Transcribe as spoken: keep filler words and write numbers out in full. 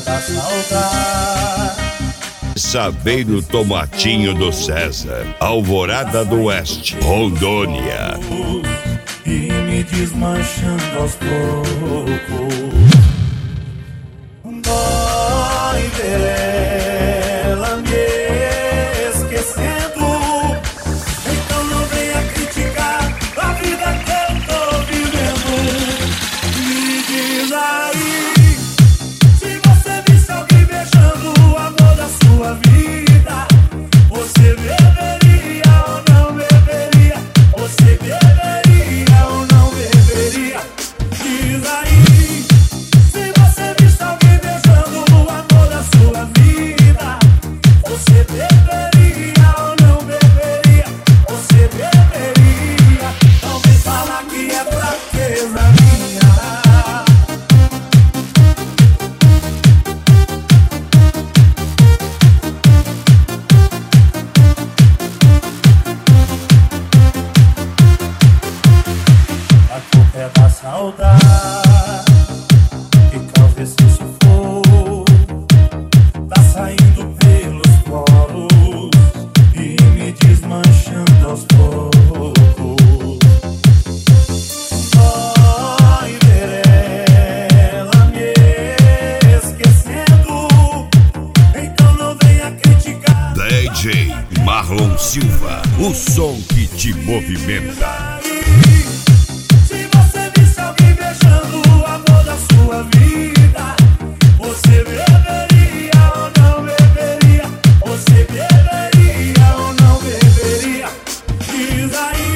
da saudade. Saveiro Tomatinho do César, Alvorada do Oeste, Rondônia. E me desmanchando aos poucos. Dói ver ela me esquecendo. Então não venha criticar a vida que eu tô vivendo. Me diz aí, se você visse alguém beijando o amor da sua vida, você beberia ou não beberia? Você beberia ou não beberia? Diz aí, se você visse alguém beijando o amor da sua vida, você beberia ou não beberia? Você beberia? Não vem falar que é fraqueza minha. A culpa é da saudade que causa esse sufoco. Tá saindo pelos poros e me desmanchando aos poucos. Dói ver ela me esquecendo. Então não venha criticar. D J Marlon Silva, o som que te movimenta. Se você visse alguém beijando o amor da sua vida, você beberia ou não beberia? Você beberia ou não beberia? Diz aí.